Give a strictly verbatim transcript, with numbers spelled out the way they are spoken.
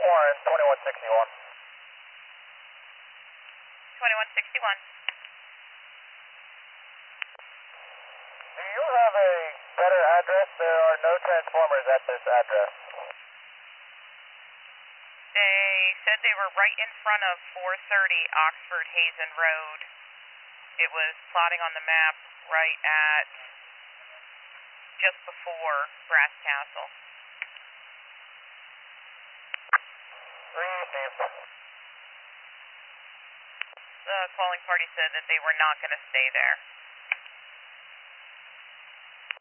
Warren, twenty-one sixty-one. twenty-one sixty-one. Do you have a better address? There are no transformers at this address. They said they were right in front of four thirty Oxford Hazen Road. It was plotting on the map right at just before Brass Castle. Received. The calling party said that they were not going to stay there.